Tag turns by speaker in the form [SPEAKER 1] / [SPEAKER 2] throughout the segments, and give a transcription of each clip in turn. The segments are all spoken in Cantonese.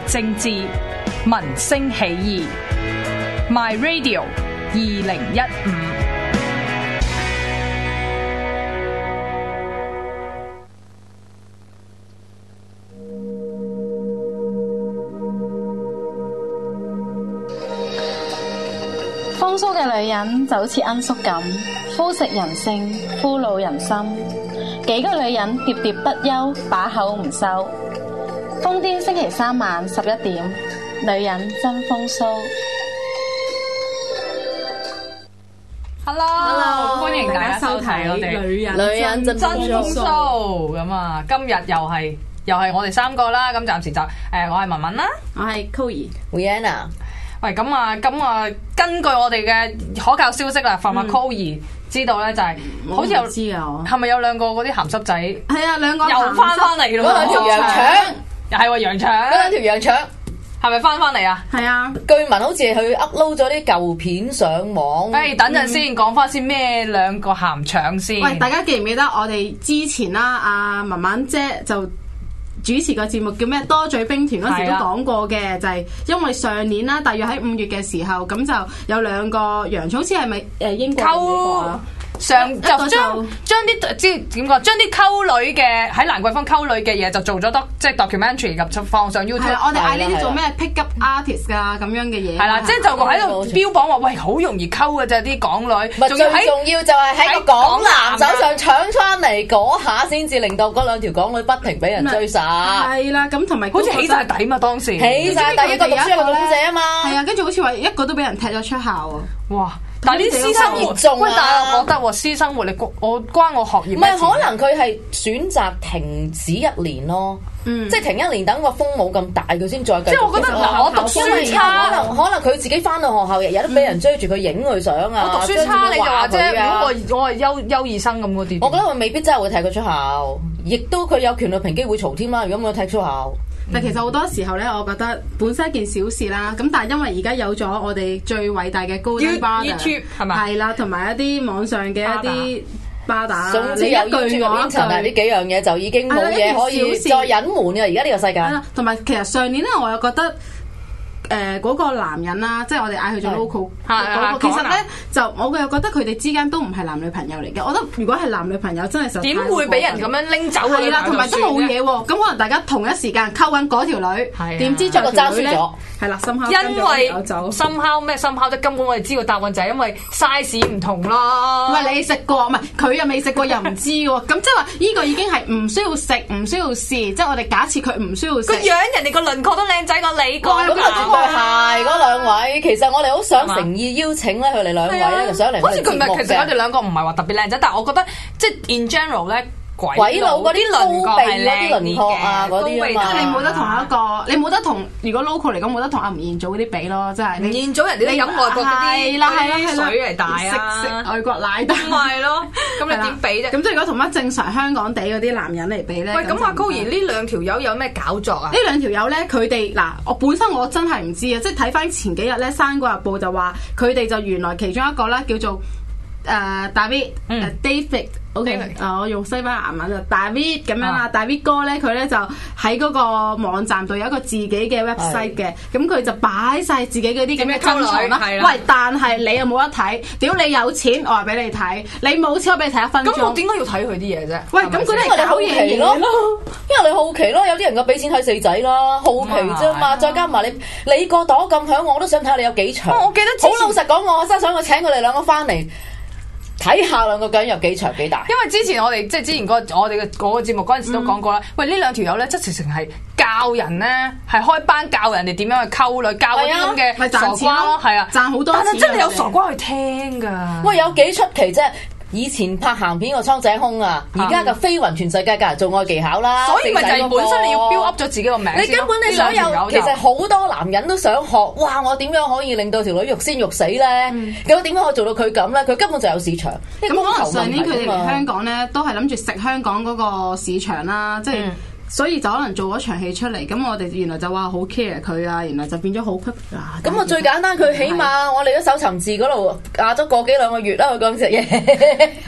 [SPEAKER 1] 政治，民聲起義。My Radio 2015。
[SPEAKER 2] 風騷嘅女人就好似罌粟咁，腐蝕人性，俘虜人心。幾個女人喋喋不休，把口唔收。瘋癲星期三晚11點，女人真風騷。
[SPEAKER 1] Hello， 歡迎大家收睇我哋
[SPEAKER 3] 女人真風騷。
[SPEAKER 1] 咁啊，今日又係我哋三個啦。咁暫時就我係文文啦，
[SPEAKER 3] 我係 Koey、Rihanna。
[SPEAKER 1] 喂，咁啊，根據我哋嘅可靠消息啦，from Koey知道咧就係好似有
[SPEAKER 3] 知啊，
[SPEAKER 1] 係咪有兩個嗰啲鹹濕仔？
[SPEAKER 3] 係啊，兩個
[SPEAKER 1] 又翻嚟咯，
[SPEAKER 4] 嗰兩條羊腸，
[SPEAKER 1] 又係喎羊腸，
[SPEAKER 4] 嗰兩條羊腸
[SPEAKER 1] 係咪翻嚟啊？
[SPEAKER 3] 係啊，
[SPEAKER 4] 據聞好似佢 upload 咗啲舊片上網。
[SPEAKER 1] 等陣先講翻先，咩兩個鹹腸先？
[SPEAKER 3] 喂，大家記唔記得我哋之前啦？阿文文姐就主持個節目叫咩？多嘴兵團嗰時都講過嘅，就係因為上年啦，大約喺5月嘅時候，咁就有兩個洋葱，好似係咪英國溝
[SPEAKER 1] 就將啲即係點講？將啲溝女嘅喺蘭桂坊溝女嘅嘢就做咗即係 documentary 咁放上 YouTube。
[SPEAKER 3] 係啦，我哋嗌呢啲做咩 pick up artist 啊咁樣嘅嘢。
[SPEAKER 1] 係啦，即係就喺度標榜話，喂，好容易溝嘅啫啲港女。
[SPEAKER 4] 最重要就係喺個港男手上搶翻嚟嗰下，先至令到嗰兩條港女不停俾人追殺。
[SPEAKER 3] 係啦，咁同埋
[SPEAKER 1] 好似起晒底嘛，當時
[SPEAKER 4] 起晒底，一個讀書一個空姐啊嘛。
[SPEAKER 3] 係啊，跟住好似話一個都俾人踢咗出校啊！
[SPEAKER 1] 哇！但係啲私生活，喂，但係我覺得私生活你關我學業
[SPEAKER 4] 唔係，可能佢係選擇停止1年咯，即係停1年，等個風冇咁大，佢先再繼續。
[SPEAKER 1] 即係我覺得我讀書差，
[SPEAKER 4] 可能佢自己翻到學校日日都俾人追住佢影佢相啊。
[SPEAKER 1] 我讀書差你就話啫，如果我係優異生咁嗰啲，
[SPEAKER 4] 我覺得佢未必真係會踢佢出校，亦都佢有權利平機會嘈添啦。如果冇踢出校。
[SPEAKER 3] 但其實好多時候咧，我覺得本身一件小事啦，咁但係因為而家有咗我哋最偉大嘅高登巴打
[SPEAKER 1] YouTube 係咪？
[SPEAKER 3] 係啦，同埋一啲網上嘅一啲巴打，
[SPEAKER 4] 總之有 YouTube 入邊呢幾樣嘢就已經冇嘢可以再隱瞞嘅。而家呢個世界，
[SPEAKER 3] 同埋其實上年咧，我又覺得。嗰個男人啦，即係我哋嗌佢做 local 嗰個，其實咧就我又覺得佢哋之間都唔係男女朋友嚟嘅。我覺得如果係男女朋友，真係實
[SPEAKER 1] 點會俾人咁樣拎走
[SPEAKER 3] 係啦，同埋都冇嘢喎。咁可能大家同一時間溝緊嗰條女，點知著個爭輸咗，係啦，深烤
[SPEAKER 1] 因為深烤咩深烤啫？根本我哋知道答案就係因為 size 唔同咯。
[SPEAKER 3] 唔係你食過，唔係佢又未食過又唔知喎。咁即係話呢個已經係唔需要食，唔需要試。即係我哋假設佢唔需要食。
[SPEAKER 1] 個樣人哋個輪廓都靚仔過你個。
[SPEAKER 4] 係嗰兩位，其實我哋好想誠意邀請咧佢哋兩位咧，上嚟。
[SPEAKER 1] 好似佢唔係，其實佢哋兩個唔係話特別靚仔，但係我覺得即係 in general 咧，
[SPEAKER 4] 鬼佬嗰啲輪鼻嗰啲輪廓啊嗰啲啊嘛。
[SPEAKER 3] 你冇得同一個，你冇得同如果 local 嚟講冇得同阿吳彥祖嗰啲比咯，真係。
[SPEAKER 1] 吳彥祖人哋都飲外國嗰啲水嚟大啊，
[SPEAKER 3] 食外國奶大。
[SPEAKER 1] 咁係咯，咁你點比啫？
[SPEAKER 3] 咁即係如果同乜正常香港地嗰啲男人嚟比咧？
[SPEAKER 1] 喂，咁阿高兒呢兩條友有咩搞作啊？
[SPEAKER 3] 呢兩條友咧，佢哋嗱，我本身我真係唔知啊，即係睇翻前幾日咧，《生果日報》就話佢哋就原來其中一個咧叫做David。O.K. 我用西班牙文就 David 咁樣啦，David 哥咧佢咧就喺嗰個網站度有一個自己嘅 website 嘅，咁佢就擺晒自己嗰啲咁嘅珍藏啦。喂，但係你又冇得睇，屌你有錢我話俾你睇，你冇錢我俾你睇1分鐘。
[SPEAKER 1] 咁我點解要睇佢啲嘢啫？
[SPEAKER 3] 喂，咁嗰啲係搞嘢
[SPEAKER 4] 咯，因為你好奇咯，有啲人嘅俾錢睇4仔啦，好奇啫嘛，再加埋你個朵咁響，我都想睇下你有幾長。
[SPEAKER 1] 我記得
[SPEAKER 4] 好老實講，我真係想請佢哋兩個翻嚟。睇下兩個究竟有幾長幾大？
[SPEAKER 1] 因為之前我哋即係之前我哋嘅嗰個節目嗰陣時都講過啦。喂，呢兩條友咧，即係直情係教人咧，係開班教人哋點樣去溝女，教嗰啲咁嘅傻瓜咯，係啊，
[SPEAKER 3] 賺好多錢。
[SPEAKER 1] 但係真係有傻瓜去聽㗎。
[SPEAKER 4] 喂，有幾出奇啫？以前拍鹹片個蒼井空啊，而家就飛雲全世界教人做愛技巧啦。
[SPEAKER 1] 所以咪就係本身你要 build up 咗自己個名。
[SPEAKER 4] 你根本你想有，其實好多男人都想學。哇！我點樣可以令到條女欲仙欲死咧？咁點樣可以做到佢咁咧？佢根本就有市場。
[SPEAKER 3] 咁可能上年佢哋嚟香港咧，都係諗住食香港嗰個市場啦，即係。所以就可能做咗場戲出嚟，咁我哋原來就話好 care 佢啊，原來就變咗好 quick 啊。
[SPEAKER 4] 咁啊最簡單，佢起碼我哋都搜尋字嗰度壓咗個幾兩個月啦，佢講隻嘢。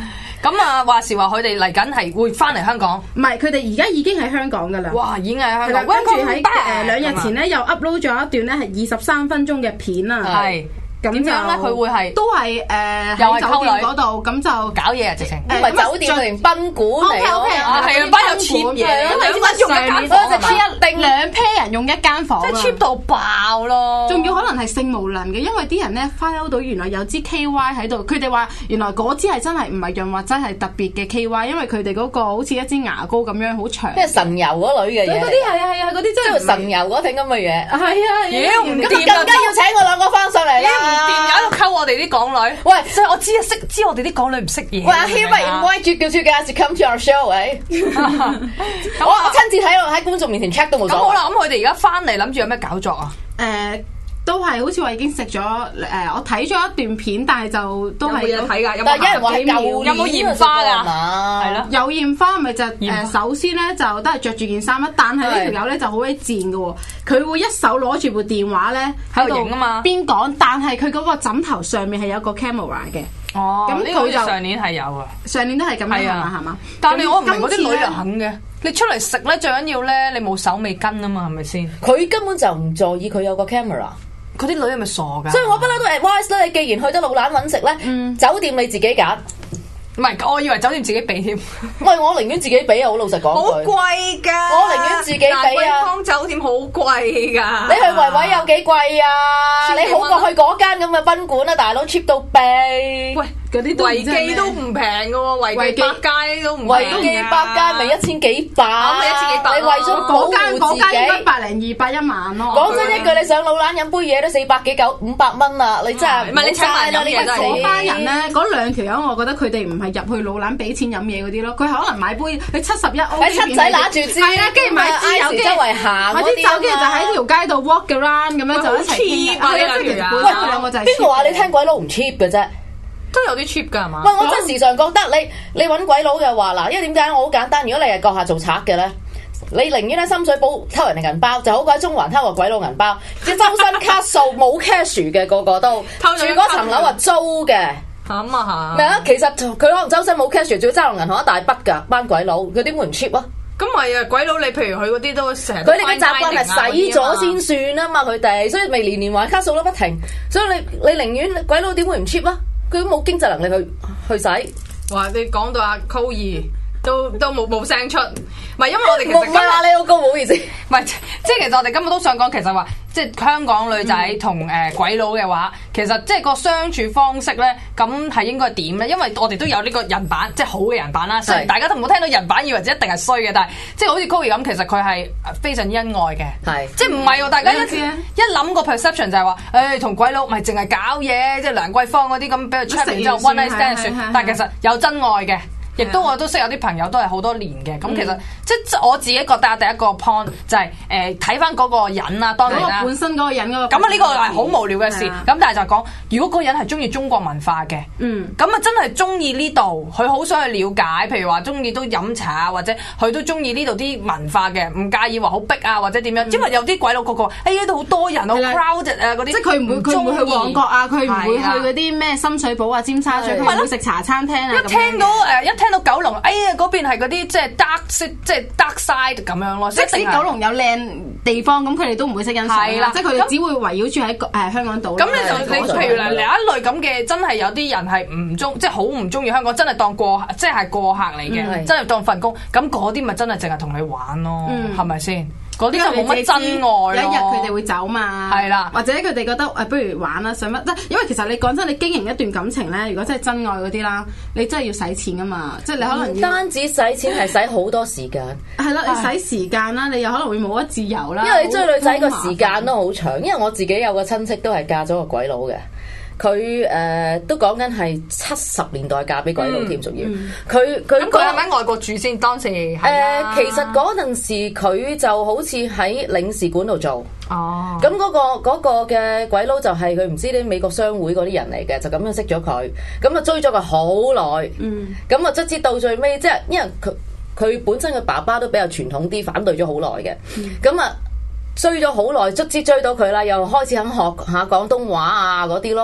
[SPEAKER 1] 咁啊話時話佢哋嚟緊係會翻嚟香港，
[SPEAKER 3] 唔係佢哋而家已經喺香港㗎啦。
[SPEAKER 1] 哇，已經喺香港。
[SPEAKER 3] 跟住喺2日前咧又 upload 咗一段咧係23分鐘嘅片啊。
[SPEAKER 1] 係。咁樣咧，佢會係
[SPEAKER 3] 都係又係酒店嗰度，咁就
[SPEAKER 1] 搞嘢啊！直情
[SPEAKER 4] 唔係酒店定賓館嚟咯，
[SPEAKER 1] 係啊，班有 cheap 嘢，
[SPEAKER 3] 因為
[SPEAKER 1] 用一間房就 cheap
[SPEAKER 3] 定2 pair 人用一間房，
[SPEAKER 1] 即係 cheap 到爆咯。
[SPEAKER 3] 仲要可能係性無能嘅，因為啲人咧 find 到原來有支 KY 喺度，佢哋話原來嗰支係真係唔係潤滑劑，係特別嘅 KY，因為佢哋嗰個好似一支牙膏咁樣好長，
[SPEAKER 4] 即係神油嗰類嘅嘢。
[SPEAKER 3] 嗰啲係嗰啲真係
[SPEAKER 4] 神油嗰挺咁嘅嘢。
[SPEAKER 3] 係啊，
[SPEAKER 1] 妖唔掂，
[SPEAKER 4] 咁更加要請我兩個翻上嚟啦。
[SPEAKER 1] 唔掂有喺度溝我哋啲港女。喂，所以我知我哋啲港女唔識嘢。
[SPEAKER 4] 喂，阿軒咪 invite 叫出嘅，to come to our show 喂。我親自喺觀眾面前 check 都冇所謂。
[SPEAKER 1] 咁好啦，咁佢哋而家翻嚟諗住有咩搞作啊？
[SPEAKER 3] 都係好似話已經食咗我睇咗一段片，但係就都係
[SPEAKER 1] 有睇㗎。
[SPEAKER 4] 但係有人話係有冇
[SPEAKER 1] 煙花㗎？係咯，
[SPEAKER 3] 有煙花咪就首先咧就都係着住件衫啦，但係呢條友咧就好鬼賤嘅喎，佢會一手攞住部電話咧喺度影啊嘛，邊講，但係佢嗰個枕頭上面係有個 camera 嘅。
[SPEAKER 1] 哦，
[SPEAKER 3] 咁佢就
[SPEAKER 1] 上年係有啊，
[SPEAKER 3] 上年都係咁樣係嘛？
[SPEAKER 1] 但係我唔明嗰啲女人肯嘅。你出嚟食咧，最緊要咧，你冇手尾跟啊嘛，係咪先？
[SPEAKER 4] 佢根本就唔在意佢有個 camera。
[SPEAKER 1] 嗰啲女係咪傻㗎？
[SPEAKER 4] 所以我不嬲都 advise 啦，你既然去得老蘭揾食咧，酒店你自己揀。
[SPEAKER 1] 唔係，我以為酒店自己俾添。
[SPEAKER 4] 喂，我寧願自己俾啊！好老實講
[SPEAKER 1] 好貴㗎。
[SPEAKER 4] 我寧願自己俾啊！
[SPEAKER 1] 蘭桂坊酒店好貴㗎。
[SPEAKER 4] 你去維維有幾貴啊？你好過去嗰間咁嘅賓館啊，大佬 cheap 到痹。
[SPEAKER 1] 喂，嗰啲維記都唔平㗎喎，維記百佳都唔平。
[SPEAKER 4] 維記百佳咪1000幾百，
[SPEAKER 1] 咪1000幾百。
[SPEAKER 4] 你為咗保護自己，
[SPEAKER 3] 應該100零2001萬咯。
[SPEAKER 4] 講真一句，你上老蘭飲杯嘢都400幾500蚊啦，你真係
[SPEAKER 1] 唔係你請埋飲嘢都係
[SPEAKER 3] 嗰班人咧，嗰2條友，我覺得佢哋唔係入去老蘭俾錢飲嘢嗰啲咯，佢可能買杯佢71歐，
[SPEAKER 4] 喺七仔拿住支，
[SPEAKER 3] 係啦，跟住買支有
[SPEAKER 4] 周圍行
[SPEAKER 3] 嗰啲酒，跟住就喺條街度 walk around 咁樣就一齊傾。
[SPEAKER 4] 喂，邊個話你聽鬼佬唔 cheap 嘅啫？
[SPEAKER 1] 都有啲 cheap 㗎係嘛？
[SPEAKER 4] 喂，我真時常覺得你揾鬼佬嘅話嗱，因為點解我好簡單，如果你係閣下做賊嘅咧，你寧願喺深水埗偷人哋銀包，就好過喺中環偷個鬼佬銀包，即係周身卡數冇 cash 嘅個個都住嗰層樓係租嘅。
[SPEAKER 1] 咁啊
[SPEAKER 4] 咩啊？其實佢可能周身冇 cash，仲要揸落銀行一大筆㗎，班鬼佬佢點會唔 cheap 啊？
[SPEAKER 1] 咁係啊，鬼佬你譬如佢嗰啲都成日
[SPEAKER 4] 佢哋嘅習慣係使咗先算啊嘛，佢哋所以咪年年還卡數都不停，所以你寧願鬼佬點會唔 cheap 啊？佢都冇經濟能力去使。
[SPEAKER 1] 哇！你講到阿 Coir 都冇聲出，唔係因為我哋其實
[SPEAKER 4] 唔係話你好高，唔好意思。
[SPEAKER 1] 唔係即係其實我哋今日都想講，其實話即係香港女仔同鬼佬嘅話，其實即係個相處方式咧，咁係應該點咧？因為我哋都有呢個人版，即係好嘅人版啦。雖然大家都唔好聽到人版以為一定係衰嘅，但係即係好似 Coir 咁，其實佢係非常恩愛嘅。係即係唔係喎？大家一諗個 perception 就係話，同鬼佬咪淨係搞嘢，即係蘭桂坊嗰啲咁俾佢 check 完之後 one night stand 算，但係其實有真愛嘅。亦都我都識有啲朋友都係好多年嘅，咁其實即係我自己覺得第一個 point 就係睇翻嗰個人啦，當然啦，
[SPEAKER 3] 本身嗰個人嗰個。
[SPEAKER 1] 咁啊呢個係好無聊嘅事，咁但係就講，如果嗰個人係中意中國文化嘅，咁啊真係中意呢度，佢好想去了解，譬如話中意都飲茶啊，或者佢都中意呢度啲文化嘅，唔介意話好逼啊或者點樣，因為有啲鬼佬個呢度好多人好 crowded 啊嗰啲，
[SPEAKER 3] 即係佢唔會去旺角啊，佢唔會去嗰啲咩深水埗啊、尖沙咀，佢唔會食茶餐廳啊。
[SPEAKER 1] 聽到九龍，哎呀嗰邊係嗰啲即係 dark side 咁樣咯。
[SPEAKER 3] 即使九龍有靚地方，咁佢哋都唔會識欣賞啦。即係佢哋只會圍繞住喺香港島。咁
[SPEAKER 1] 你譬如另一類咁嘅，真係有啲人係即係好唔中意香港，真係當即係過客嚟嘅，真係當份工。咁嗰啲咪真係淨係同你玩咯，係咪先？嗰啲就冇乜真愛咯。
[SPEAKER 3] 有一日佢哋會走嘛，
[SPEAKER 1] 係啦，
[SPEAKER 3] 或者佢哋覺得不如玩啦，想乜？即係因為其實你講真，你經營一段感情咧，如果真係真愛嗰啲啦，你真係要使錢噶嘛，即係你可能
[SPEAKER 4] 唔單止使錢，係使好多時間。係
[SPEAKER 3] 啦，你使時間啦，你又可能會冇得自由啦。
[SPEAKER 4] 因為你追女仔個時間都好長，因為我自己有個親戚都係嫁咗個鬼佬嘅。佢都講緊係70年代嫁俾鬼佬添，仲要佢係
[SPEAKER 1] 咪喺外國住先？當時
[SPEAKER 4] 其實嗰陣時佢就好似喺領事館度做。哦，咁嗰個嘅鬼佬就係佢唔知啲美國商會嗰啲人嚟嘅，就咁樣識咗佢，咁啊追咗佢好耐。咁啊卒之到最尾，即係因為佢本身嘅爸爸都比較傳統啲，反對咗好耐嘅。咁啊追咗好耐，卒之追到佢啦，又開始肯學下廣東話啊嗰啲咯。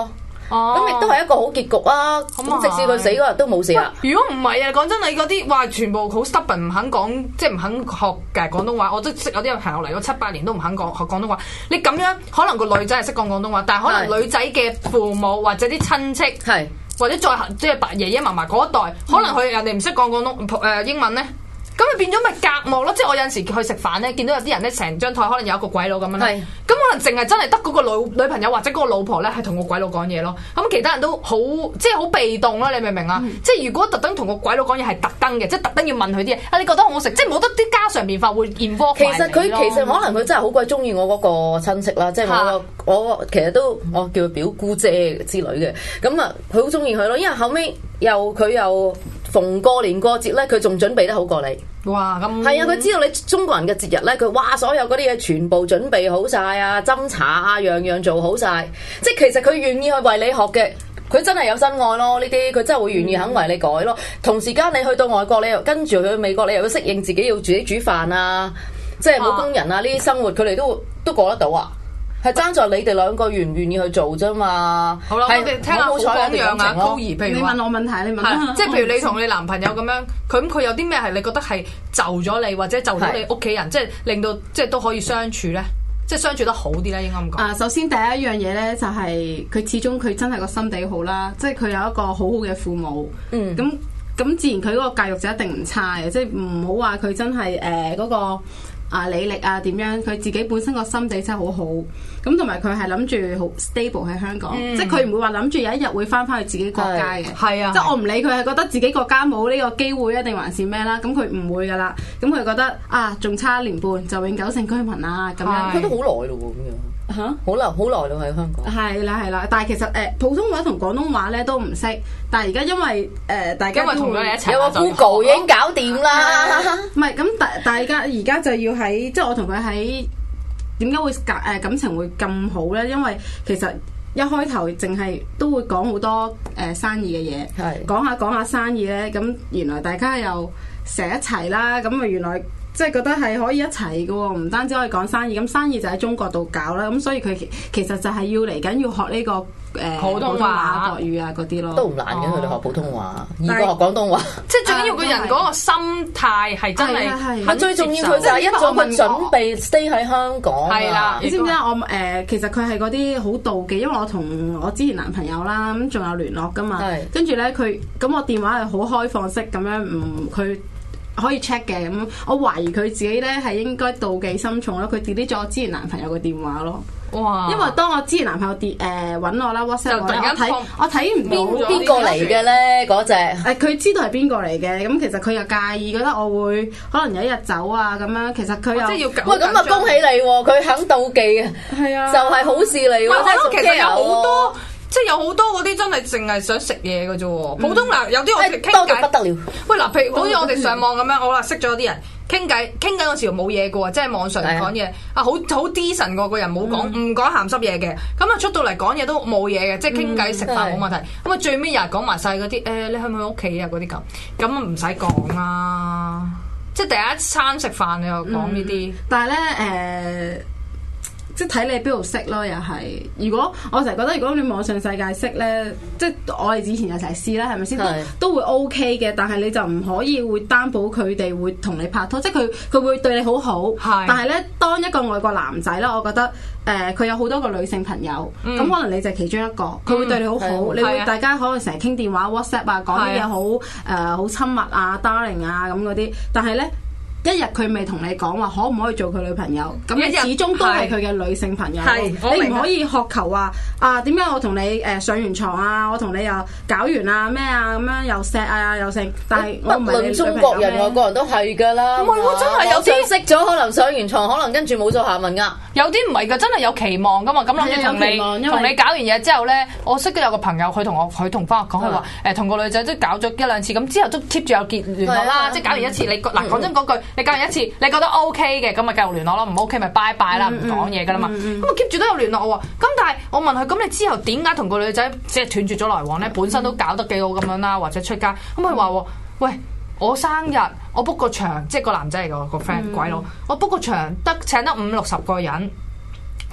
[SPEAKER 4] 咁亦都係一個好結局啊！咁直至佢死嗰日都冇事啦。
[SPEAKER 1] 如果唔係啊，講真，你嗰啲話全部好 stubborn 唔肯講，即係唔肯學嘅廣東話，我都識有啲朋友嚟咗7-8年都唔肯講學廣東話。你咁樣可能個女仔係識講廣東話，但係可能女仔嘅父母或者啲親戚係。或者再即係爺爺嫲嫲嗰一代，可能佢人哋唔識講廣東英文咧，咁咪變咗咪隔膜咯。即係我有陣時去食飯咧，見到有啲人咧成張台可能有一個鬼佬咁樣咧，咁可能淨係真係得嗰個女朋友或者嗰個老婆咧係同個鬼佬講嘢咯。咁其他人都好即係好被動啦，你明唔明啊？即係如果特登同個鬼佬講嘢係特登嘅，即係特登要問佢啲嘢啊，你覺得好唔好食？即係冇得啲家常便飯會 involve
[SPEAKER 4] 其實佢可能佢真係好鬼中意我嗰個親戚啦，即係我其實都我叫佢表姑姐之類嘅，咁啊佢好中意佢咯，因為後尾佢又逢過年過節咧，佢仲準備得好過你。
[SPEAKER 1] 哇！咁
[SPEAKER 4] 係啊，佢知道你中國人嘅節日咧，佢哇所有嗰啲嘢全部準備好晒啊，斟茶啊，樣樣做好晒。即係其實佢願意去為你學嘅，佢真係有真愛咯。呢啲佢真係會願意肯為你改咯。同時間你去到外國，你又跟住去美國，你又要適應自己要自己煮飯啊，即係冇工人啊呢啲生活，佢哋都過得到啊。係爭在你哋兩個願唔願意去做啫嘛。好啦，我哋聽下好榜樣啊，高兒。譬如
[SPEAKER 3] 你問我問題，你問
[SPEAKER 1] 即係譬如你同你男朋友咁樣，佢有啲咩係你覺得係就咗你，或者就咗你屋企人，即係令到即係都可以相處咧，即係相處得好啲咧，應該咁講。
[SPEAKER 3] 首先第一樣嘢咧就係佢始終佢真係個心地好啦，即係佢有一個好好嘅父母。咁自然佢嗰個教育就一定唔差嘅，即係唔好話佢真係嗰個。履歷啊點樣？佢自己本身個心地真係好好，咁同埋佢係諗住好 stable 喺香港，即係佢唔會話諗住有一日會翻去自己國家嘅。係啊，即係我唔理佢係覺得自己國家冇呢個機會，定還是咩啦？咁佢唔會噶啦，咁佢覺得仲差1年半就永久性居民啦咁樣。
[SPEAKER 4] 佢都好耐咯喎，咁樣。好耐咯喺香港。係
[SPEAKER 3] 啦，但係其實普通話同廣東話咧都唔識，但係而家因為大家
[SPEAKER 1] 同咗你一齊，
[SPEAKER 4] 有個 Google 已經搞掂啦。
[SPEAKER 3] 唔係咁，大家而家就要喺即係我同佢喺點解會感情會咁好咧？因為其實一開頭淨係都會講好多生意嘅嘢，講下生意咧，咁原來大家又成一齊啦，咁啊原來。即係覺得係可以一齊嘅喎，唔單止可以講生意，咁生意就喺中國度搞啦，咁所以佢其實就係要嚟緊要學呢個
[SPEAKER 1] 普通話、
[SPEAKER 3] 國語啊嗰啲咯，
[SPEAKER 4] 都唔難嘅。佢哋學普通話，二個學廣東話，
[SPEAKER 1] 即係最緊要個人嗰個心態係真係，
[SPEAKER 4] 最重要佢就係一早佢準備 stay 喺香港。係啦，
[SPEAKER 3] 你知唔知我其實佢係嗰啲好妒忌，因為我同我之前男朋友啦，咁仲有聯絡噶嘛，跟住咧佢咁我電話係好開放式咁樣，佢。可以 check 嘅，咁我懷疑佢自己咧係應該妒忌心重咯，佢 delete 咗我之前男朋友嘅電話咯。哇！因為當我之前男朋友揾我啦 WhatsApp 我睇唔到
[SPEAKER 4] 邊個嚟嘅咧嗰隻。
[SPEAKER 3] 佢知道係邊個嚟嘅，咁其實佢又介意，覺得我會可能有一日走啊咁樣。其實佢又
[SPEAKER 4] 即係要咁啊！恭喜你喎，佢肯妒忌啊，係啊，就係好事嚟喎。
[SPEAKER 1] 其實有好多。即係有好多嗰啲真係淨係想食嘢嘅啫喎，普通嗱有啲我哋傾偈
[SPEAKER 4] 多到不得了。
[SPEAKER 1] 喂嗱，譬如好似我哋上網咁樣，好啦，識咗啲人傾偈嗰時冇嘢嘅喎，即係網上講嘢好 decent 個人冇講唔講鹹濕嘢嘅，咁啊出到嚟講嘢都冇嘢嘅，即係傾偈食飯冇問題。咁啊最尾又係講埋晒嗰啲你去唔去屋企啊嗰啲咁啊唔使講啦，即係第一餐食飯你又講呢啲。
[SPEAKER 3] 但係咧即係睇你喺邊度識咯，又係。如果我成日覺得，如果你網上世界識咧，即係我哋之前有齊試啦，係咪先都會 OK 嘅。但係你就唔可以會擔保佢哋會同你拍拖，即係佢會對你好好。但係咧，當一個外國男仔咧，我覺得佢有好多個女性朋友，咁可能你就係其中一個，佢會對你好好，你會大家可能成日傾電話、WhatsApp 啊，講啲嘢好親密啊、darling 啊咁嗰啲，但係咧。一日佢未同你講話可唔可以做佢女朋友，咁你始終都係佢嘅女性朋友。你唔可以渴求話點解我同你上完床啊，我同你又搞完啊咩啊咁樣又錫啊又剩，但係我唔係你女朋友。不論中國人外國人都係㗎啦。唔係喎，真係有啲識咗可能上完床，可能跟住冇咗下文㗎。有啲唔係㗎，真係有期望㗎嘛。咁諗住同你搞完嘢之後咧，我識得有個朋友，佢同翻我講，佢話同個女仔都搞咗1-2次，咁之後都 keep 住有聯絡啦。即係搞完一次，你嗱講真嗰句。你搞完一次，你覺得 OK 嘅，咁咪繼續聯絡咯，唔 OK 咪拜拜啦，唔講嘢噶啦嘛。咁我 keep 住都有聯絡喎。咁但係我問佢，咁你之後點解同個女仔即係斷絕咗來往咧？本身都搞得幾好咁樣啦，或者出街。咁佢話：喂，我生日，我 book 個場，即係個男仔嚟個 friend 鬼佬，我 book 個場請得50-60個人。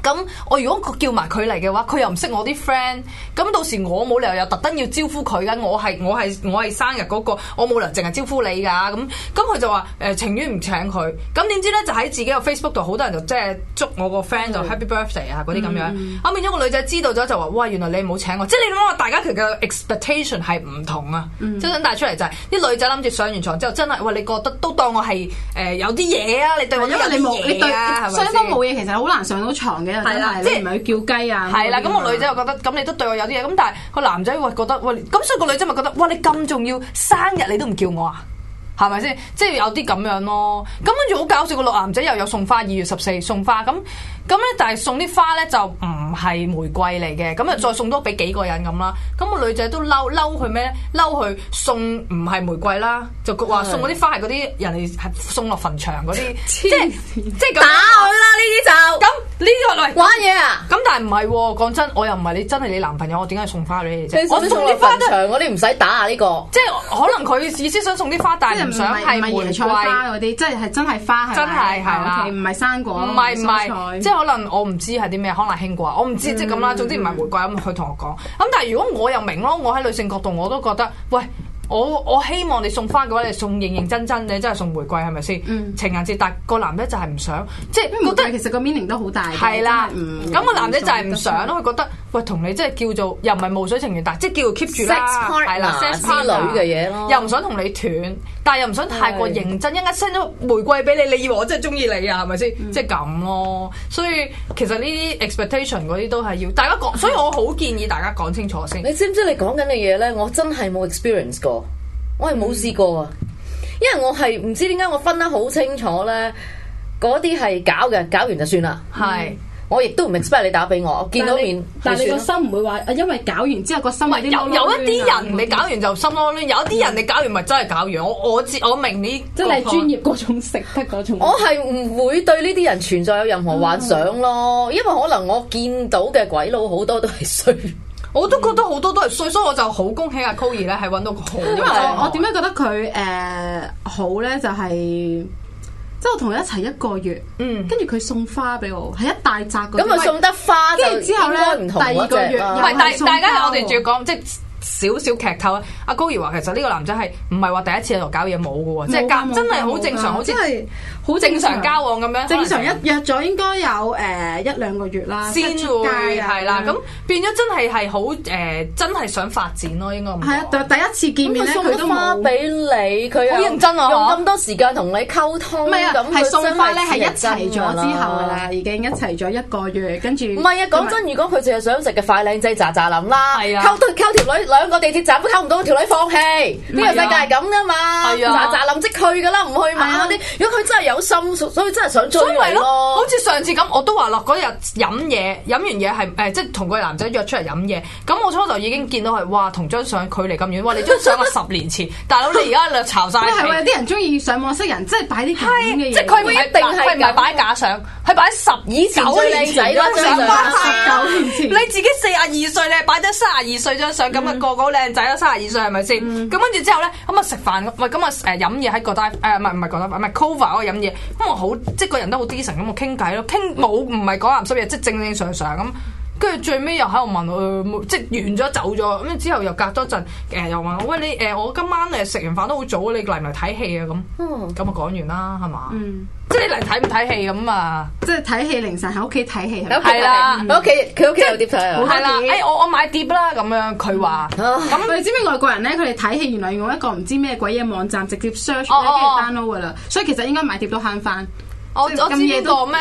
[SPEAKER 1] 咁我如果叫埋佢嚟嘅話，佢又唔識我啲 friend，咁到時我冇理由又特登要招呼佢㗎，我係生日嗰個，我冇理由淨係招呼你㗎，咁佢就話情願唔請佢，咁點知咧就喺自己個 Facebook 度好多人就即係祝我個 friend 就 Happy Birthday 啊嗰啲咁樣，咁變咗個女仔知道咗就話哇原來你冇請我，即係你諗下大家其實嘅 expectation 係唔同啊，即係想帶出嚟就係啲女仔諗住上完床之後真係喂你覺得都當我係有啲嘢啊，你對我都有啲嘢啊，
[SPEAKER 3] 雙方冇嘢其實好難上到床嘅，係啦，即係唔係去叫雞啊？
[SPEAKER 1] 係啦，咁個女仔又覺得咁你都對我有啲嘢，咁但係個男仔會覺得喂，咁所以個女仔咪覺得哇你咁重要生日你都唔叫我啊？係咪先？即係有啲咁樣咯。咁跟住好搞笑，個男仔又有送花，2月14送花。咁咧，但係送啲花咧就唔係玫瑰嚟嘅。咁啊，再送多俾幾個人咁啦。咁個女仔都嬲佢咩咧？嬲佢送唔係玫瑰啦，就話送嗰啲花係嗰啲人哋係送落墳場嗰啲，即係打
[SPEAKER 4] 佢啦呢啲就。
[SPEAKER 1] 咁呢個嚟
[SPEAKER 4] 玩嘢啊！
[SPEAKER 1] 咁但係唔係喎，講真，我又唔係你真係你男朋友，我點解送花俾你啫？
[SPEAKER 4] 我送啲花場嗰啲唔使打啊呢個。即
[SPEAKER 1] 係可能佢意思想送啲花，但係唔想係玫瑰
[SPEAKER 3] 花嗰啲，即係真係花係
[SPEAKER 1] 真係係啦，
[SPEAKER 3] 唔係生果，
[SPEAKER 1] 唔係，即係可能我唔知係啲咩，可能係興啩，我唔知即係咁啦。總之唔係玫瑰咁，佢同我講。咁但係如果我又明咯，我喺女性角度我都覺得，喂。我希望你送花嘅話，你送認認真真，你真係送玫瑰係咪先？情人節，但個男仔就係唔想，即係覺得
[SPEAKER 3] 其實個 meaning 都好大。
[SPEAKER 1] 係啦，咁個男仔就係唔想咯，佢覺得喂同你即係叫做又唔係霧水情緣，但係即係叫做 keep 住啦，係啦
[SPEAKER 4] sex partner 嘅嘢咯，
[SPEAKER 1] 又唔想同你斷，但係又唔想太過認真，一陣 send 咗玫瑰俾你，你以為我真係中意你啊？係咪先？即係咁咯，所以其實呢啲 expectation 嗰啲都係要大家講，所以我好建議大家講清楚先。
[SPEAKER 4] 你知唔知你講緊嘅嘢咧？我真係冇 experience 過。我係冇試過啊，因為我係唔知點解我分得好清楚咧，嗰啲係搞嘅，搞完就算啦。
[SPEAKER 1] 係，
[SPEAKER 4] 我亦都唔 expect 你打俾我，見到面。
[SPEAKER 3] 但係你個心唔會話，因為搞完之後個心有啲
[SPEAKER 1] 有一啲人你搞完就心囉攣，有一啲人你搞完咪真係搞完。我明呢，
[SPEAKER 3] 即係專業嗰種食得嗰種。
[SPEAKER 4] 我係唔會對呢啲人存在有任何幻想咯，因為可能我見到嘅鬼佬好多都係衰。
[SPEAKER 1] 我都覺得好多都係衰，所以我就好恭喜阿 Koey 咧，係揾到個好。因為
[SPEAKER 3] 我點解覺得佢好咧？就係即係我同佢一齊1個月，跟住佢送花俾我，係一大紮嗰啲。
[SPEAKER 4] 咁佢送得花，
[SPEAKER 3] 跟住之後咧，第2個月
[SPEAKER 1] 唔係大家我哋仲要講即係。少少劇透啊！阿高兒話其實呢個男仔係唔係話第一次喺度搞嘢冇嘅喎，即係真係好正常，好似係好正常交往咁樣。
[SPEAKER 3] 正常一約咗應該有1-2個月啦，
[SPEAKER 1] 先出街係啦。咁變咗真係好真係想發展咯，應該唔係
[SPEAKER 3] 啊！第一次見面咧，
[SPEAKER 4] 佢都花俾你，佢
[SPEAKER 1] 好認真啊！
[SPEAKER 4] 用咁多時間同你溝通，
[SPEAKER 3] 唔係啊，係送花咧係一齊咗之後㗎啦，已經一齊咗1個月，跟住
[SPEAKER 4] 唔係啊！講真，如果佢淨係想食嘅快靚仔喳喳林啦，溝條女2個地鐵站都溝唔到，條女放棄。呢個世界係咁噶嘛？喳喳林即去㗎啦，唔去買嗰啲。如果佢真係有心，所以真係想追你咯。
[SPEAKER 1] 好似上次咁，我都話落嗰日飲完嘢係即係同個男仔約出嚟飲嘢。咁我初頭已經見到係哇，同張相距離咁遠。哇！你張相係10年前，大佬你而家就巢晒。
[SPEAKER 3] 係喎，有啲人中意上網識人，即係擺啲假嘅嘢。
[SPEAKER 1] 即係佢唔一定係唔係擺假相，係擺10以前最靚仔嗰張相。
[SPEAKER 3] 19年前，
[SPEAKER 1] 你自己42歲，你係擺張32歲張相，咁啊個個靚仔啦，32歲係咪先？咁跟住之後咧，咁啊食飯，喂咁啊飲嘢喺個唔係 Cover 嗰個飲嘢，咁我好即係個人都好 decent 咁，我傾偈咯，傾唔係講鹹濕嘢，即係正正常常咁。跟住最尾又喺度問我，即係完咗走咗，咁之後又隔多陣，又問我喂你我今晚食完飯都好早，你嚟唔嚟睇戲啊？咁咁啊講完啦，係嘛？即係你嚟睇唔睇戲咁啊？即係睇戲凌晨喺屋企睇戲係啦，
[SPEAKER 4] 佢屋企有碟睇啊？
[SPEAKER 1] 係啦，我買碟啦咁樣，佢話咁
[SPEAKER 3] 你知唔知外國人咧？佢哋睇戲原來用一個唔知咩鬼嘢網站直接 search 跟住 download 噶啦，所以其實應該買碟都慳翻。
[SPEAKER 1] 我知呢個咩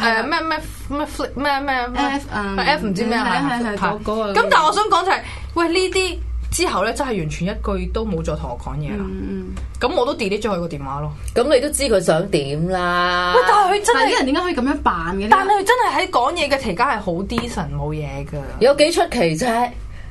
[SPEAKER 1] flip 咩 F 唔知咩係嗰個。咁但係我想講就係，喂呢啲之後咧真係完全一句都冇再同我講嘢啦。咁我都 delete 咗佢個電話咯。
[SPEAKER 4] 咁你都知佢想點啦？
[SPEAKER 3] 喂，但係佢真係啲人點解可以咁樣扮嘅？
[SPEAKER 1] 但係佢真係喺講嘢嘅期間係好 decent 冇嘢㗎。
[SPEAKER 4] 有幾出奇啫？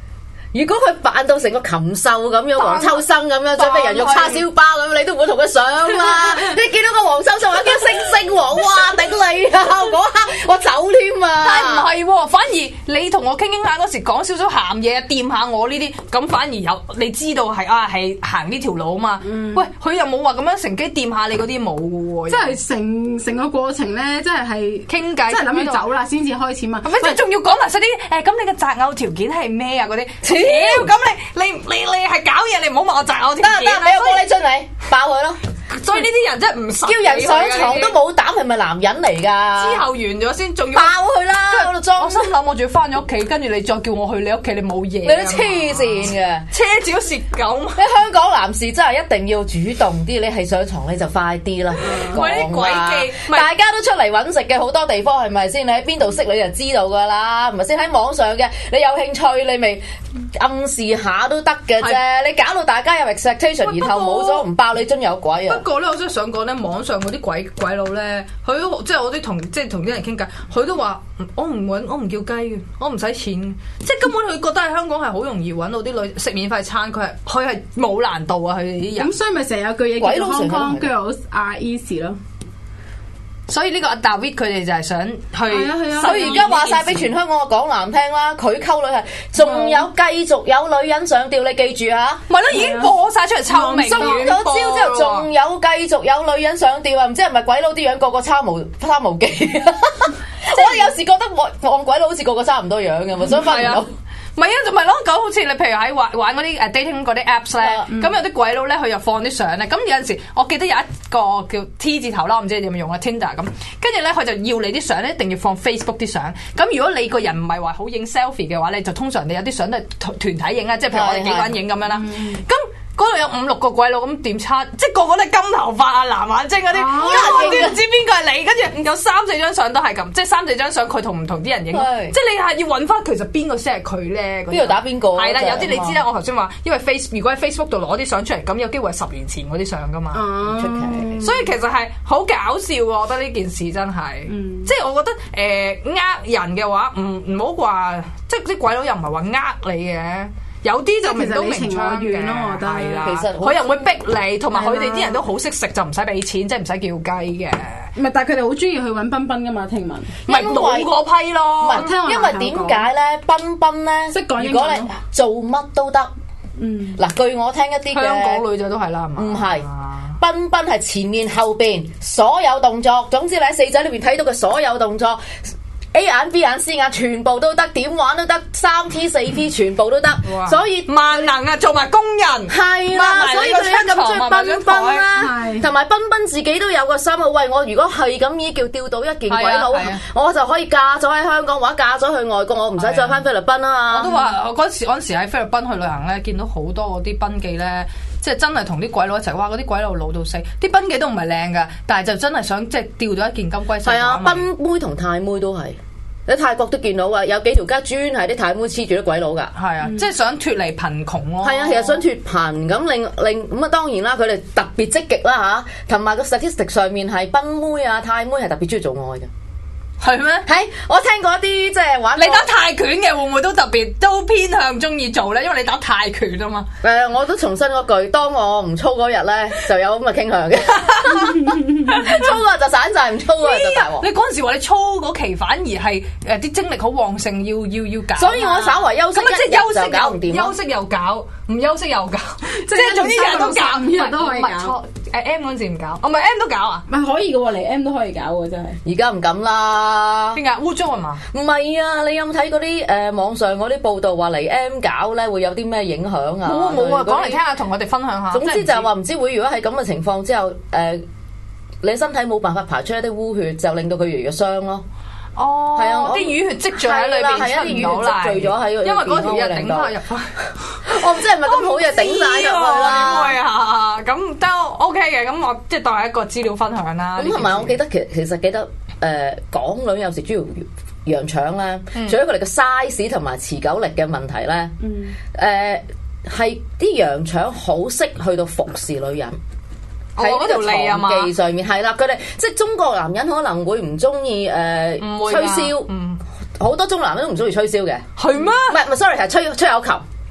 [SPEAKER 4] 如果佢扮到成個禽獸咁樣，黃秋生咁樣，準備人肉叉燒包咁，你都唔會同佢上啦。你見到個黃秋生話叫星星王，哇頂你啊！嗰刻我走添啊！
[SPEAKER 1] 但係唔係喎，反而你同我傾傾下嗰時講少少鹹嘢，掂下我呢啲，咁反而有你知道係行呢條路啊嘛。喂，佢又冇話咁樣乘機掂下你嗰啲冇嘅喎。
[SPEAKER 3] 即係成個過程咧，即係
[SPEAKER 1] 傾偈，
[SPEAKER 3] 即係諗住走啦先至開始嘛。
[SPEAKER 1] 係咪即係仲要講埋晒啲咁你嘅擇偶條件係咩啊嗰啲？咁你係搞嘢，你唔好問我擇偶條件。
[SPEAKER 4] 得，俾個玻璃樽你爆佢咯。
[SPEAKER 1] 所以呢啲人真係唔實，
[SPEAKER 4] 叫人上床都冇膽，係咪男人嚟㗎？
[SPEAKER 1] 之後完咗先，仲要
[SPEAKER 4] 爆佢啦！
[SPEAKER 1] 我心諗我仲要翻咗屋企，跟住你再叫我去你屋企，你冇嘢。
[SPEAKER 4] 你都黐線嘅，
[SPEAKER 1] 車子都蝕狗。
[SPEAKER 4] 你香港男士真係一定要主動啲，你係上床你就快啲啦。
[SPEAKER 1] 喂，啲詭計，
[SPEAKER 4] 大家都出嚟揾食嘅好多地方係咪先？你喺邊度識你就知道㗎啦，唔係先喺網上嘅。你有興趣你咪暗示下都得嘅啫。你搞到大家有 expectation，然後冇咗唔爆你真有鬼啊！
[SPEAKER 1] 不過咧，我真係想講咧，網上嗰啲鬼佬咧，佢都即係我啲同啲人傾偈，佢都話我唔叫雞嘅，我唔使錢，即係根本佢覺得喺香港係好容易揾到啲女食免費餐，佢係冇難度啊！佢哋啲人
[SPEAKER 3] 咁，所以咪成日有句嘢叫 Hong Kong girls are easy 咯。
[SPEAKER 1] 所以呢個阿 David 佢哋就係想去，
[SPEAKER 4] 所以而家話晒俾全香港嘅港男聽啦，佢溝女係仲有繼續有女人上吊，你記住嚇。
[SPEAKER 1] 咪咯，已經播晒出嚟臭名
[SPEAKER 4] 中咗招之後，仲有繼續有女人上吊啊！唔知係咪鬼佬啲樣個個差無幾？我有時覺得望鬼佬好似個個差唔多樣嘅，所以分唔到。
[SPEAKER 1] 唔係啊，就咪咯，咁好似你譬如喺玩嗰啲dating 嗰啲 apps 咧，咁有啲鬼佬咧，佢又放啲相咧，咁有陣時我記得有一個叫 T 字頭啦，我唔知你點樣用啊 Tinder 咁，跟住咧佢就要你啲相咧，一定要放 Facebook 啲相。咁如果你個人唔係話好影 selfie 嘅話，你就通常你有啲相都係團體影啊，即係譬如我哋幾個人影咁樣啦，咁。嗰度有5-6個鬼佬咁點差，即係個個都係金頭髮啊、藍眼睛嗰啲，我都唔知邊個係你，跟住有3-4張相都係咁，即係3-4張相佢同唔同啲人影，即係你係要揾翻其實邊個先係佢咧？
[SPEAKER 4] 邊度打邊個？
[SPEAKER 1] 係啦，有啲你知啦，我頭先話，因為如果喺 Facebook 度攞啲相出嚟，咁有機會係10年前嗰啲相噶嘛，出奇。所以其實係好搞笑喎，我覺得呢件事真係，即係我覺得人嘅話，唔好話，即係啲鬼佬又唔係話呃你嘅。有啲就明刀明槍嘅，
[SPEAKER 3] 我覺得
[SPEAKER 1] 係啦。
[SPEAKER 4] 其實
[SPEAKER 1] 佢又唔會逼你，同埋佢哋啲人都好識食，就唔使俾錢，即係唔使叫雞嘅。
[SPEAKER 3] 唔係，但係佢哋好中意去揾賓賓噶嘛？聽聞
[SPEAKER 1] 咪冇嗰批咯。
[SPEAKER 4] 唔係，因為點解咧？賓賓咧，
[SPEAKER 3] 識講英文，
[SPEAKER 4] 如果你做乜都得。嗱，據我聽一啲嘅
[SPEAKER 1] 香港女仔都係啦，係嘛？
[SPEAKER 4] 唔係，賓賓係前面後邊所有動作，總之你喺4仔裏邊睇到嘅所有動作。A 眼 B 眼 C 眼全部都得，點玩都得，3P 4P 全部都得，所以
[SPEAKER 1] 萬能啊，做埋工人
[SPEAKER 4] 係啦，所以佢而家咁中意賓賓啦，同埋賓賓自己都有個心，喂，我如果係咁依叫釣到一件鬼佬，我就可以嫁咗喺香港或者嫁咗去外國，我唔使再翻菲律賓啊嘛。
[SPEAKER 1] 我都話我嗰時喺菲律賓去旅行咧，見到好多嗰啲賓記咧。即係真係同啲鬼佬一齊，哇！嗰啲鬼佬老到死，啲賓記都唔係靚噶，但係就真係想即係釣到一件金龜婿。
[SPEAKER 4] 係啊，賓妹同泰妹都係，喺泰國都見到啊，有幾條街專係啲泰妹黐住啲鬼佬噶。
[SPEAKER 1] 係啊，即係想脫離貧窮咯。
[SPEAKER 4] 係啊，其實想脫貧咁令咁啊，當然啦，佢哋特別積極啦嚇，同埋個 statistic 上面係賓妹啊、泰妹係特別中意做愛嘅。
[SPEAKER 1] 係咩？
[SPEAKER 4] 係我聽過一啲即係玩。
[SPEAKER 1] 你打泰拳嘅會唔會都特別都偏向中意做咧？因為你打泰拳啊嘛。
[SPEAKER 4] 我都重申嗰句，當我唔操嗰日咧，就有咁嘅傾向嘅。操嗰日就散晒，唔操嗰日就大鑊。
[SPEAKER 1] 你嗰陣時話你操嗰期反而係啲精力好旺盛，要搞。
[SPEAKER 4] 所以我稍為休息一日就搞唔掂。
[SPEAKER 1] 休息又搞，唔休息又搞，即係總之日日都搞
[SPEAKER 3] ，5日都可以搞。
[SPEAKER 1] M 嗰陣時唔搞，唔係 M 都搞啊？
[SPEAKER 3] 唔係可以嘅喎，嚟 M 都可以搞嘅真係。
[SPEAKER 4] 而家唔敢啦。
[SPEAKER 1] 點解污糟係嘛？
[SPEAKER 4] 唔係啊！你有冇睇嗰啲網上嗰啲報道話嚟 M 搞咧會有啲咩影響啊？
[SPEAKER 1] 冇啊！講嚟聽下，同我哋分享下。
[SPEAKER 4] 總之就係話唔知會如果係咁嘅情況之後，你身體冇辦法排出一啲污血，就令到佢越嚟越傷咯。
[SPEAKER 1] 哦，係啊，啲淤血積聚喺裏邊，出唔到嚟，
[SPEAKER 4] 積聚咗喺因
[SPEAKER 1] 為嗰條嘢頂翻入翻。
[SPEAKER 4] 我唔知係咪咁好嘢頂晒入去啦。
[SPEAKER 1] 會啊，咁都 OK 嘅，咁我即係當係一個資料分享啦。
[SPEAKER 4] 咁同埋我記得其實記得港女有時主要羊腸咧，除咗佢哋嘅 size 同埋持久力嘅問題咧，係啲羊腸好識去到服侍女人。喺嗰條床技上面係啦，佢哋即係中國男人可能會唔中意吹簫，好多中國男人都唔中意吹簫嘅。
[SPEAKER 1] 係咩？
[SPEAKER 4] 唔係 sorry 係吹口琴。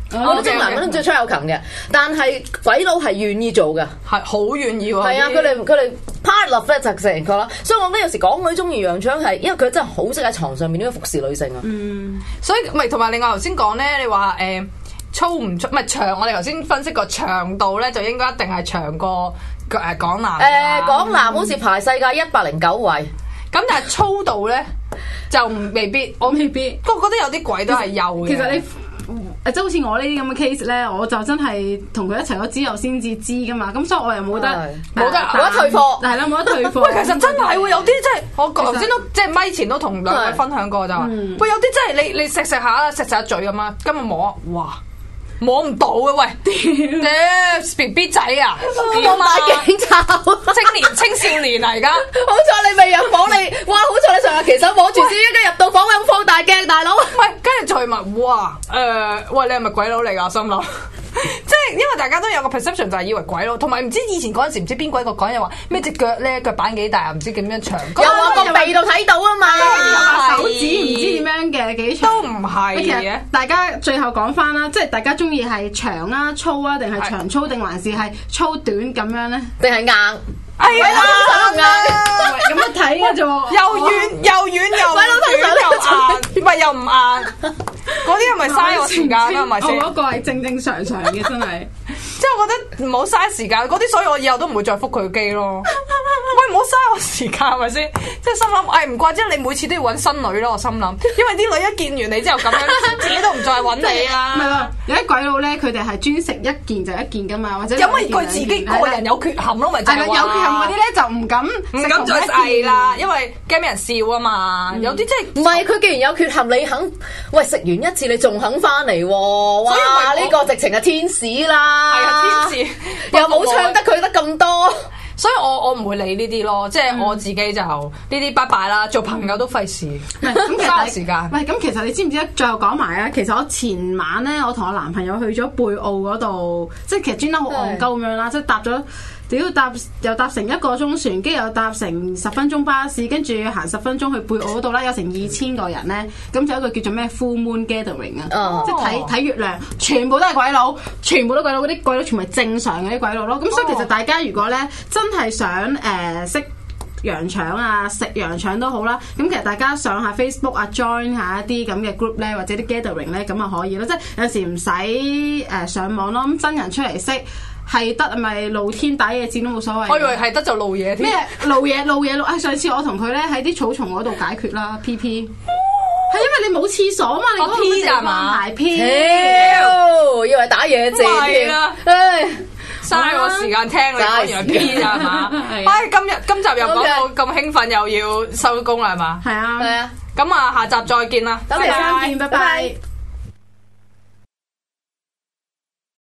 [SPEAKER 4] 我覺得中男人最吹有琴嘅，但係鬼佬係願意做嘅，
[SPEAKER 1] 係好願意喎。
[SPEAKER 4] 係啊，佢哋 part of 咧就成個啦。所以我覺得有時港女中意洋槍係因為佢真係好識喺床上面點樣服侍女性啊。
[SPEAKER 1] 所以唔係同埋另外頭先講咧，你話粗唔粗唔係長？我哋頭先分析過長度咧，就應該一定係長過港男。
[SPEAKER 4] 港男好似排世界109位，
[SPEAKER 1] 咁但係粗度咧就未必，我未必。我覺得有啲鬼都係幼嘅。
[SPEAKER 3] 其實你。即係好似我呢啲咁嘅 case 咧，我就真係同佢一齊咗之後先至知噶嘛，咁所以我又冇得
[SPEAKER 4] 退貨，
[SPEAKER 3] 係啦，冇得退貨。
[SPEAKER 1] 喂，其實真係會有啲即係我頭先都即係咪前都同兩位分享過就話，喂有啲真係你食食下食下嘴咁啊，今日摸摸唔到嘅喂，BB 仔啊，
[SPEAKER 4] 咁大警察，
[SPEAKER 1] 青少年啊而家，
[SPEAKER 4] 好彩你未入房你，哇好彩你上下其手摸住先，一入到房有放大鏡大佬，
[SPEAKER 1] 喂跟住再問，哇喂你係咪鬼佬嚟㗎？心諗。即係因為大家都有個 perception 就係以為鬼佬，同埋唔知以前嗰陣時唔知邊鬼個講嘢話咩隻腳咧腳板幾大啊，唔知點樣長，
[SPEAKER 4] 有話個鼻度睇到啊嘛，
[SPEAKER 3] 手指唔知點樣嘅幾長
[SPEAKER 1] 都唔係嘅。
[SPEAKER 3] 大家最後講翻啦，即係大家中意係長啊粗啊，定係長粗定還是係粗短咁樣咧？
[SPEAKER 4] 定係硬？
[SPEAKER 1] 係啊，
[SPEAKER 3] 咁樣睇嘅啫喎，
[SPEAKER 1] 又軟又短又硬，唔係又唔硬。嗰啲係咪嘥我時間啊？係咪先？
[SPEAKER 3] 我嗰個係正常嘅，真係。
[SPEAKER 1] 即係我覺得唔好嘥時間，嗰啲所以我以後都唔會再覆佢機咯。喂，唔好嘥我時間係咪先？即係心諗，唔怪之你每次都要揾新女咯。我心諗，因為啲女一見完你之後咁樣，自己都唔再揾你啦。
[SPEAKER 3] 唔係喎，有啲鬼佬咧，佢哋係專食一件就一件噶嘛，或者
[SPEAKER 1] 因為佢自己個人有缺陷咯，咪就係
[SPEAKER 3] 有缺陷嗰啲咧就唔敢
[SPEAKER 1] 再嗌啦，因為驚俾人笑啊嘛。有啲即係
[SPEAKER 4] 唔係佢既然有缺陷，你肯喂食完一次你仲肯翻嚟喎？哇！呢個直情係天使啦，
[SPEAKER 1] 係啊天使，
[SPEAKER 4] 又冇唱得佢得咁多。
[SPEAKER 1] 所以我唔會理呢啲咯，即係我自己就呢啲拜拜啦，做朋友都費事，
[SPEAKER 3] 咁
[SPEAKER 1] 嘥時間。
[SPEAKER 3] 喂，咁其實你知唔知最後講埋啊？其實我前晚咧，我同我男朋友去咗貝澳嗰度，即係其實專登好戇鳩咁樣啦，即係搭咗。又搭成1個鐘船，跟住又搭成10分鐘巴士，跟住行10分鐘去貝澳嗰度啦，有成2000個人咧，咁就有一個叫做咩 Full Moon Gathering 啊，即係睇月亮，全部都係鬼佬，全部都鬼佬，嗰啲鬼佬全部係正常嘅啲鬼佬咯。咁所以其實大家如果咧真係想識洋腸啊，食洋腸都好啦。咁其實大家上下 Facebook 啊 ，join 下一啲咁嘅 group 咧，或者啲 gathering 咧，咁啊可以咯。即係有時唔使上網咯，咁真人出嚟識。係得咪露天打野戰都冇所謂。我以為係得就露嘢添。咩露嘢？上次我同佢咧喺啲草叢嗰度解決啦。PP 係因為你冇廁所嘛，你嗰個地方排 P。
[SPEAKER 4] 以為打野戰添。唉，
[SPEAKER 1] 嘥我時間聽你講原來 P 咋係嘛？唉，今集又講到咁興奮，又要收工啦係嘛？係啊。咁啊，下集再見啦。
[SPEAKER 3] 拜拜。